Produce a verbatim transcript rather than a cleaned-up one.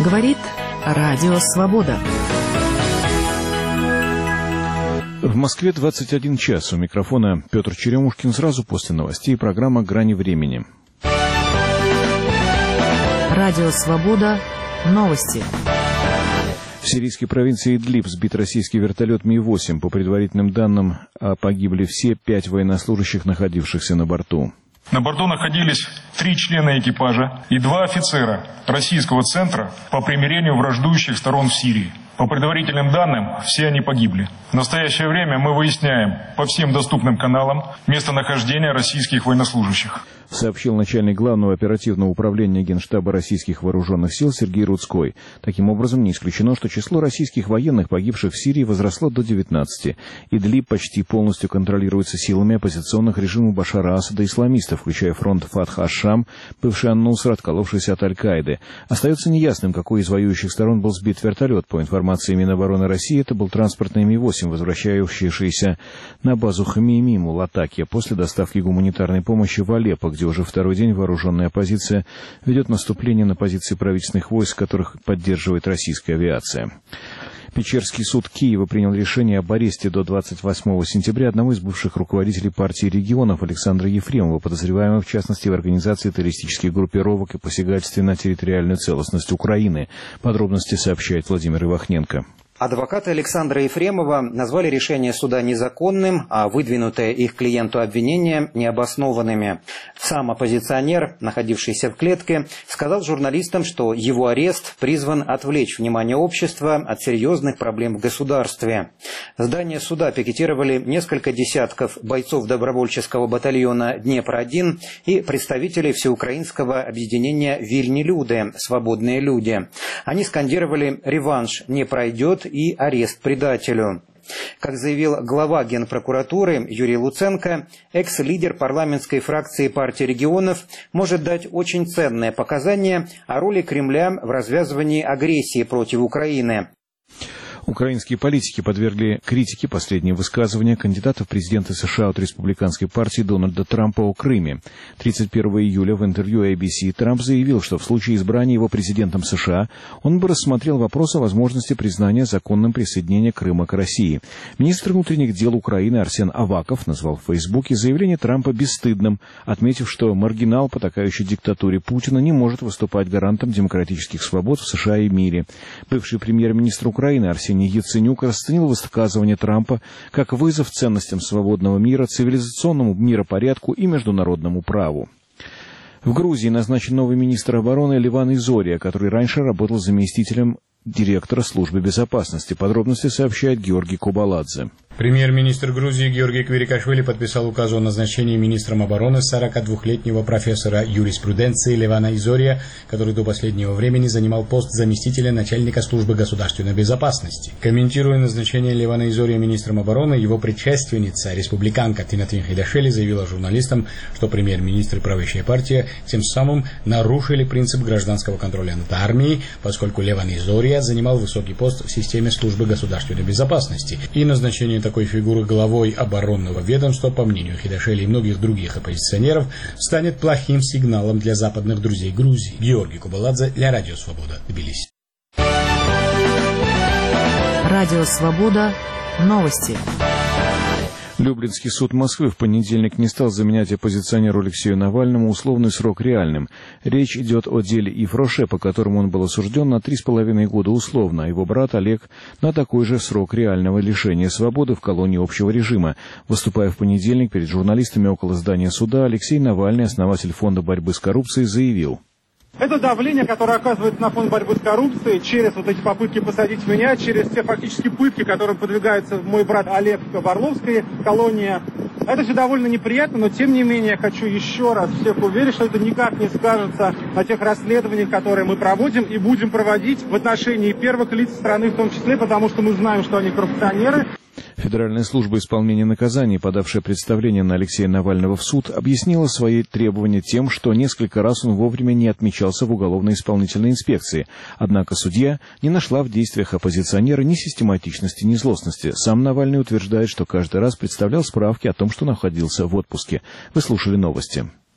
Говорит Радио Свобода. В Москве двадцать один час. У микрофона Петр Черемушкин. Сразу после новостей программа «Грани времени». Радио Свобода. Новости. В сирийской провинции Идлиб сбит российский вертолет Ми восемь. По предварительным данным, погибли все пять военнослужащих, находившихся на борту. На борту находились три члена экипажа и два офицера российского центра по примирению враждующих сторон в Сирии. По предварительным данным, все они погибли. В настоящее время мы выясняем по всем доступным каналам местонахождение российских военнослужащих. Сообщил начальник Главного оперативного управления Генштаба российских вооруженных сил Сергей Рудской. Таким образом, не исключено, что число российских военных, погибших в Сирии, возросло до девятнадцати. Идлиб почти полностью контролируется силами оппозиционных режимов Башара Асада и исламистов, включая фронт Фатх аш-Шам, бывший ан-Нусра, отколовшийся от Аль-Каиды. Остается неясным, какой из воюющих сторон был сбит вертолет. По информации Минобороны России, это был транспортный Ми восемь, возвращающийся на базу Хамеймим, Латакия, после доставки гуманитарной помощи в Алеппо, где уже второй день вооруженная оппозиция ведет наступление на позиции правительственных войск, которых поддерживает российская авиация. Печерский суд Киева принял решение об аресте до двадцать восьмого сентября одного из бывших руководителей партии регионов Александра Ефремова, подозреваемого в частности в организации террористических группировок и посягательстве на территориальную целостность Украины. Подробности сообщает Владимир Ивахненко. Адвокаты Александра Ефремова назвали решение суда незаконным, а выдвинутое их клиенту обвинение необоснованными. Сам оппозиционер, находившийся в клетке, сказал журналистам, что его арест призван отвлечь внимание общества от серьезных проблем в государстве. Здание суда пикетировали несколько десятков бойцов добровольческого батальона «Днепр-один» и представителей всеукраинского объединения «Вильни люди» «Свободные люди». Они скандировали «Реванш не пройдет» и арест предателю. Как заявил глава Генпрокуратуры Юрий Луценко, экс-лидер парламентской фракции партии регионов может дать очень ценные показания о роли Кремля в развязывании агрессии против Украины. Украинские политики подвергли критике последние высказывания кандидата в президенты США от республиканской партии Дональда Трампа о Крыме. тридцать первого июля в интервью эй би си Трамп заявил, что в случае избрания его президентом США он бы рассмотрел вопрос о возможности признания законным присоединения Крыма к России. Министр внутренних дел Украины Арсен Аваков назвал в Фейсбуке заявление Трампа бесстыдным, отметив, что маргинал, потакающий диктатуре Путина, не может выступать гарантом демократических свобод в США и мире. Бывший премьер-министр Украины Арсений Яценюк расценил высказывание Трампа как вызов ценностям свободного мира, цивилизационному миропорядку и международному праву. В Грузии назначен новый министр обороны Леван Изория, который раньше работал заместителем директора службы безопасности. Подробности сообщает Георгий Кобаладзе. Премьер-министр Грузии Георгий Квирикашвили подписал указ о назначении министром обороны сорокадвухлетнего профессора юриспруденции Левана Изория, который до последнего времени занимал пост заместителя начальника службы государственной безопасности. Комментируя назначение Левана Изория министром обороны, его предшественница, республиканка Тинатин Хидашвили, заявила журналистам, что премьер-министр и правящая партия тем самым нарушили принцип гражданского контроля над армией, поскольку Леван Изория занимал высокий пост в системе службы государственной безопасности, и назначение такой фигуры главой оборонного ведомства, по мнению Хидашвили и многих других оппозиционеров, станет плохим сигналом для западных друзей Грузии. Георгий Кобаладзе для Радио Свобода, Тбилиси. Радио Свобода. Новости. Люблинский суд Москвы в понедельник не стал заменять оппозиционеру Алексею Навальному условный срок реальным. Речь идет о деле Ив Роше, по которому он был осужден на три с половиной года условно, а его брат Олег на такой же срок реального лишения свободы в колонии общего режима. Выступая в понедельник перед журналистами около здания суда, Алексей Навальный, основатель фонда борьбы с коррупцией, заявил: это давление, которое оказывается на фонд борьбы с коррупцией, через вот эти попытки посадить меня, через те фактически пытки, которым подвигается мой брат Олег в Орловской колонии. Это все довольно неприятно, но тем не менее я хочу еще раз всех уверить, что это никак не скажется на тех расследованиях, которые мы проводим и будем проводить в отношении первых лиц страны в том числе, потому что мы знаем, что они коррупционеры. Федеральная служба исполнения наказаний, подавшая представление на Алексея Навального в суд, объяснила свои требования тем, что несколько раз он вовремя не отмечался в уголовно-исполнительной инспекции. Однако судья не нашла в действиях оппозиционера ни систематичности, ни злостности. Сам Навальный утверждает, что каждый раз представлял справки о том, что находился в отпуске. Вы слушали новости.